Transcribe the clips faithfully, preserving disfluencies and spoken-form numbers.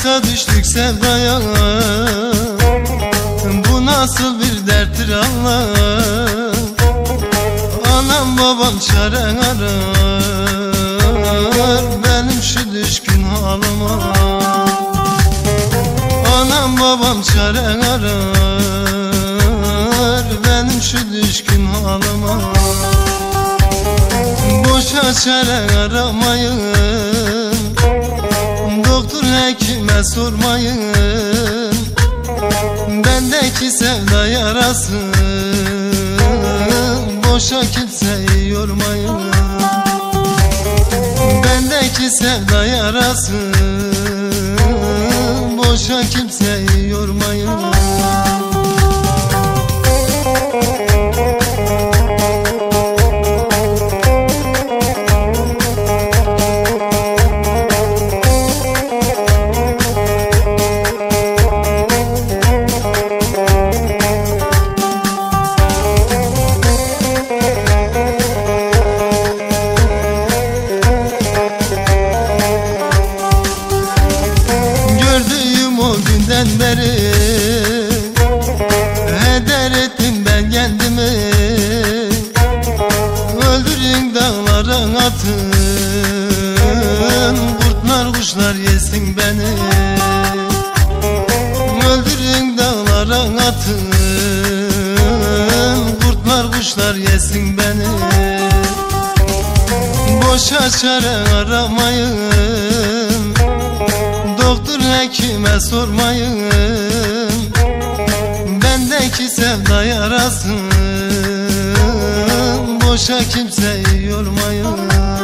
Hayata düştük sevdaya, bu nasıl bir derttir Allah. Anam babam çare arar benim şu düşkün halıma. Anam babam çare arar benim şu düşkün halıma. Boşa çare aramayın, doktor hekime sormayın, bendeki sevda yarası boşa kimseyi yormayın. Bendeki sevda yarası boşa kimseyi yormayın. Günden beri heder ettim ben kendimi. Öldürün dağlara atın, kurtlar kuşlar yesin beni. Öldürün dağlara atın, kurtlar kuşlar yesin beni. Boşa çare aramayın, doktor hekime sormayın, bendeki sevda yarası boşa kimseyi yormayın.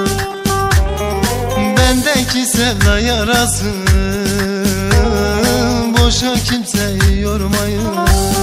Bendeki sevda yarası boşa kimseyi yormayın.